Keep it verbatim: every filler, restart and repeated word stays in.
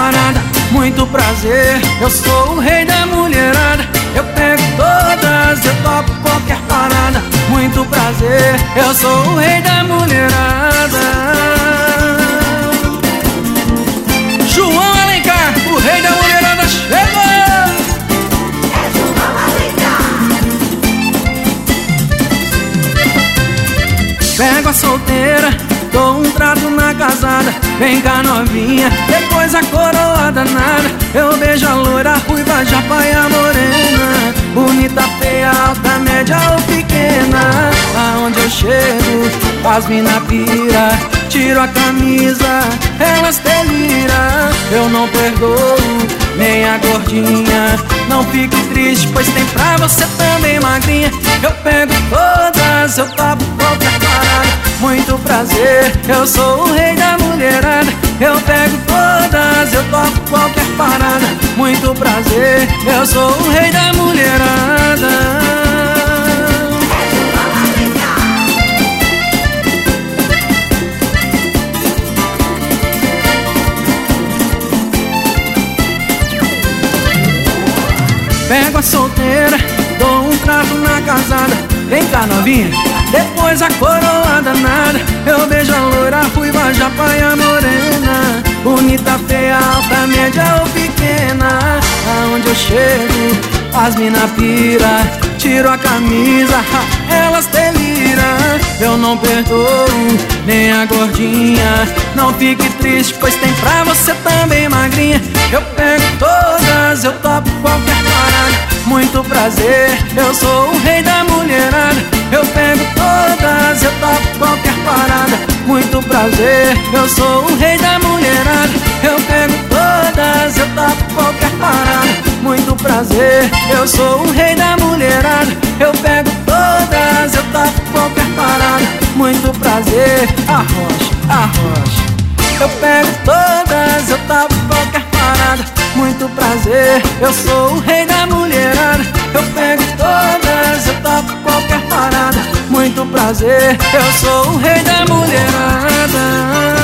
parada. Muito prazer, eu sou o rei da mulherada. Eu pego todas, eu topo qualquer parada. Muito prazer, eu sou o rei da mulherada. João Alencar, o rei da mulherada chegou! É João Alencar. Pego a solteira, dou um trato na casada. Vem cá novinha, depois a coroa danada. Eu beijo a loira, a ruiva, a japa e a morena. Bonita, feia, alta, média ou pequena. Aonde eu chego, as mina pira. Tiro a camisa, elas deliram. Eu não perdoo, nem a gordinha. Não fique triste, pois tem pra você também, magrinha. Eu pego todas, eu topo qualquer parada. Muito prazer, eu sou o rei da mulherada. Eu pego todas, eu topo qualquer parada. Muito prazer, eu sou o rei da mulherada. Pego a solteira, dou um trato na casada. Vem cá novinha, depois a coroa danada. Eu beijo a loira, a ruiva, a japa e a morena. Bonita, feia, alta, média ou pequena. Aonde eu chego, as mina pira. Tiro a camisa, elas deliram. Eu não perdoo, nem a gordinha. Não fique triste, pois tem pra você também, magrinha. Eu pego todas, eu topo qualquer parada. Muito prazer, eu sou o rei da mulherada. Eu pego todas, eu topo qualquer parada. Muito prazer, eu sou o rei da mulherada. Eu pego todas, eu topo qualquer parada. Muito prazer, eu sou o rei da mulherada. Eu pego todas, eu topo qualquer parada. Muito prazer, arrocha, arrocha. Eu pego todas, eu topo qualquer parada. Muito prazer, eu sou o rei da mulherada. Eu pego todas, eu topo qualquer parada. Muito prazer, eu sou o rei da mulherada.